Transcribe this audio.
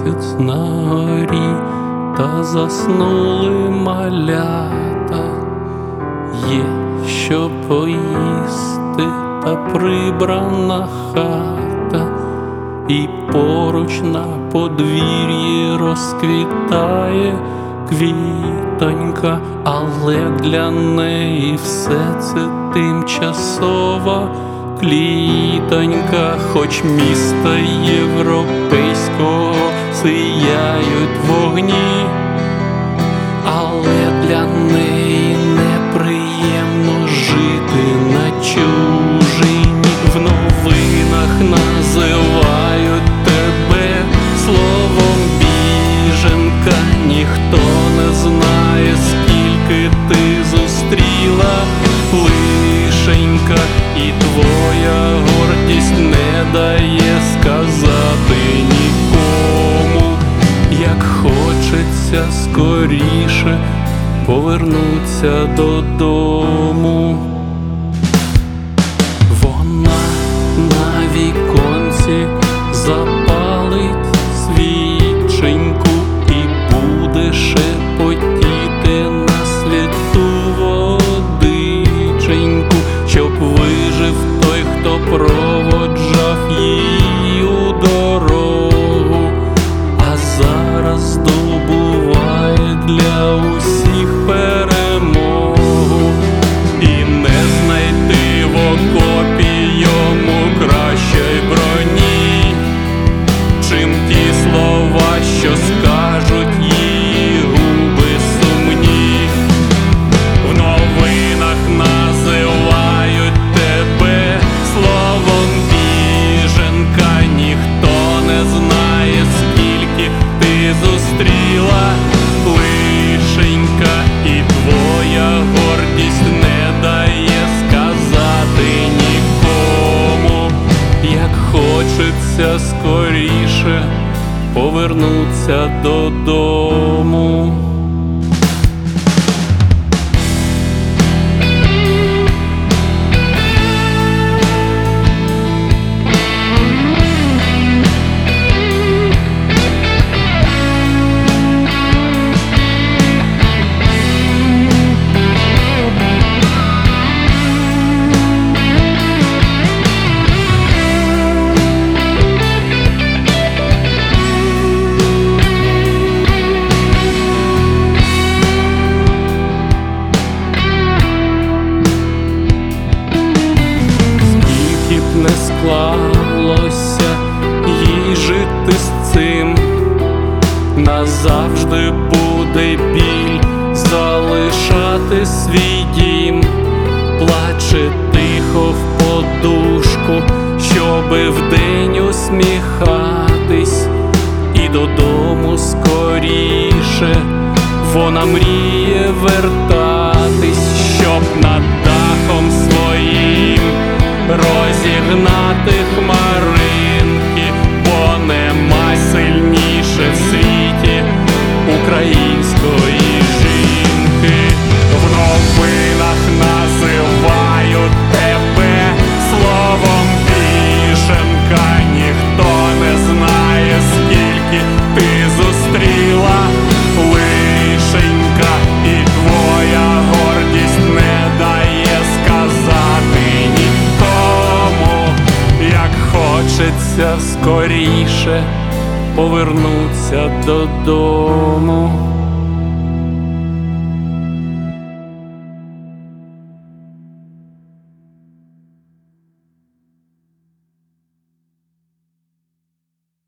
місяць на горі, та заснули малята. Є що поїсти та прибрана хата, і поруч на подвір'ї розквітає квітонька, але для неї все це тимчасова клітонька. Хоч міста європейського сіяють вогні, але для неї неприємно жити на чужині. В новинах називають тебе словом біженка, ніхто не знає, скільки ти зустріла лишенька, і твоя гордість не дає сказати нікому, як хочеться скоріше повернуться додому. Вона на віконці запалить свіченьку і буде шепотіти на світу водиченьку, щоб вижив той, хто проводжав її у дорогу, а зараз здобуває для усіх перемогу. І не знайти в окопі йому кращої броні, чим ті слова, що скажуть її губи сумні. В новинах називають тебе словом біженка, ніхто не знає, скільки ти зустріла лишенька, і твоя гордість не дає сказати нікому, як хочеться скоріше повернуться додому. Не склалося їй жити з цим, назавжди буде біль залишати свій дім. Плаче тихо в подушку, щоби вдень усміхатись, і додому скоріше вона мріє вертатись, щоб над дахом своїм розігнати хмаринки, бо нема сильніше в світі української жінки. В новинах називають тебе словом біженка, ніхто не знає, скільки ти зустріла лишенька, і твоя гордість не дає сказати нікому, як хочеться скоріше повернуться додому.